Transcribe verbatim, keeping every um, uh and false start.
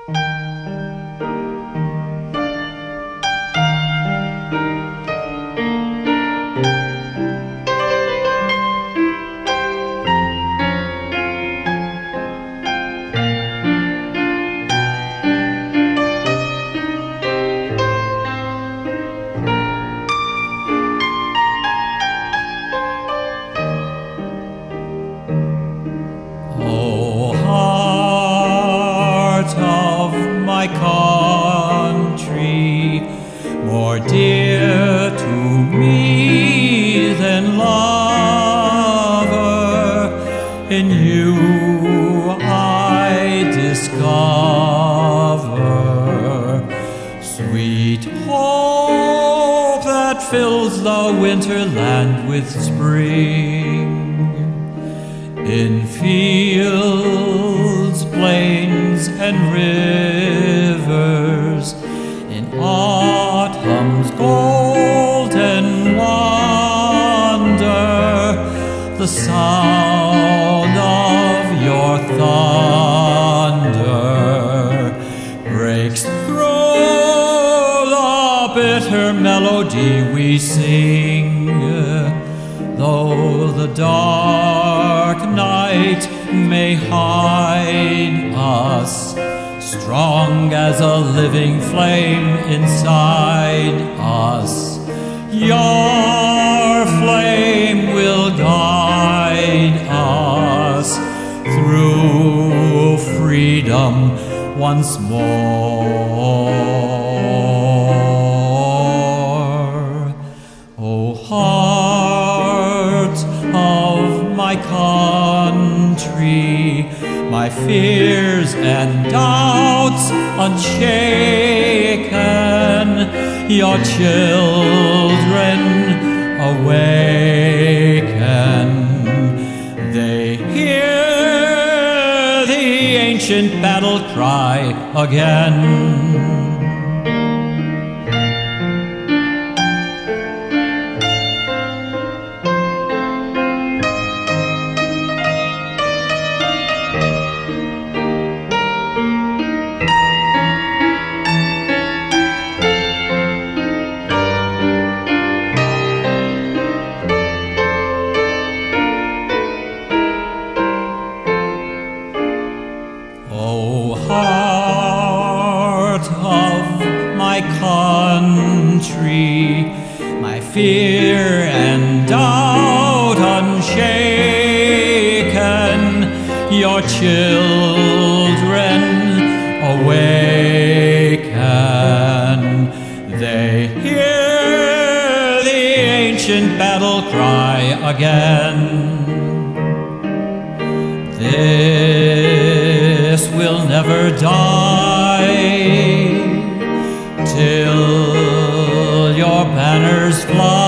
My country, more dear to me than lover, in you I discover sweet hope that fills the winter land with spring. In fields, plains, and rivers, in autumn's golden wonder, the sound of your thunder breaks through the bitter melody we sing, though the dark night may hide us, strong as a living flame inside us. Your flame will guide us through freedom once more. O heart of my country, my fears and doubts unshaken, your children awaken. They hear the ancient battle cry again. O heart of my country, my fear and doubt unshaken, your children awaken. They hear the ancient battle cry again. This will never die till your banners fly.